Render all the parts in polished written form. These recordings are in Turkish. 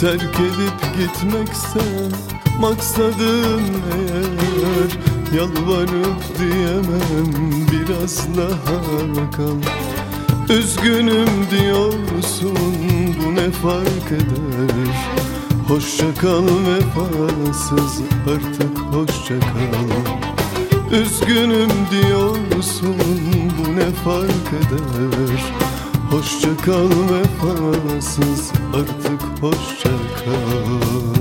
terk edip gitmekse maksadın eğer, yalvarıp diyemem biraz daha kal. Üzgünüm diyorsun, bu ne fark eder? Hoşça kal vefasız, artık hoşça kal. Üzgünüm diyorsun, bu ne fark eder? Hoşça kal vefasız, artık hoşça kal.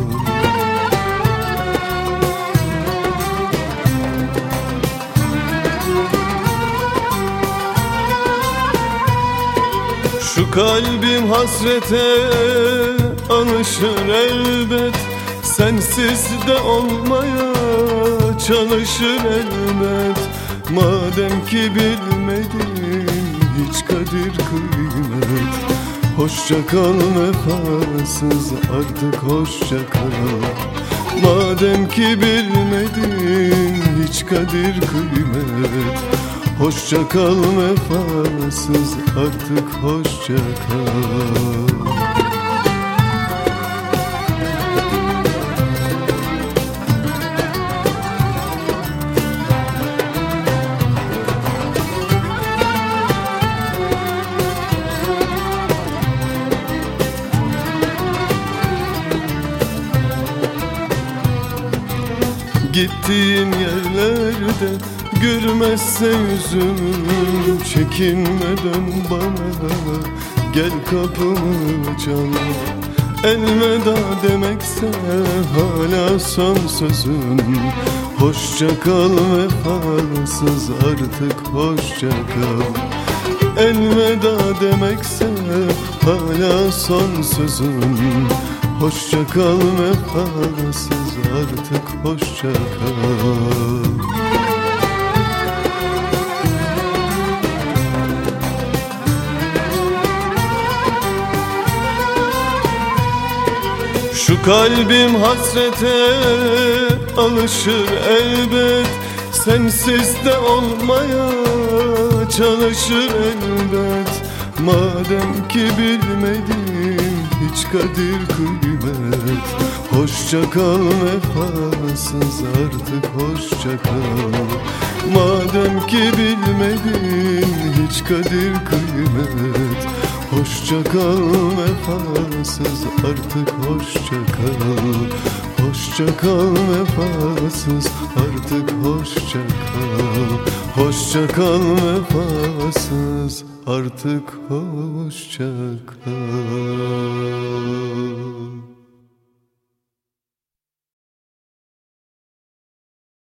Şu kalbim hasrete alışır elbet, sensiz de olmaya çalışır elbet. Madem ki bilmedim hiç kadir kıymet, hoşça kal vefasız, artık hoşça kal. Madem ki bilmedim hiç kadir kıymet, hoşça kal vefasız, artık hoşça kal. Gittiğin yerlerde gülmezse yüzüm, çekinme dön bana, gel kapımı çal. Elveda demekse hala son sözüm, hoşça kal vefasız, artık hoşça kal. Elveda demekse hala son sözüm, hoşça kal vefasız, artık hoşça kal. Şu kalbim hasrete alışır elbet, sensiz de olmaya çalışır elbet. Madem ki bilmedim hiç kadir kıymet, hoşça kal vefasız, artık hoşça kal. Madem ki bilmedim hiç kadir kıymet, hoşça kal vefasız, artık hoşça kal. Hoşça kal vefasız, artık hoşça kal. Hoşça kal vefasız, artık hoşça kal.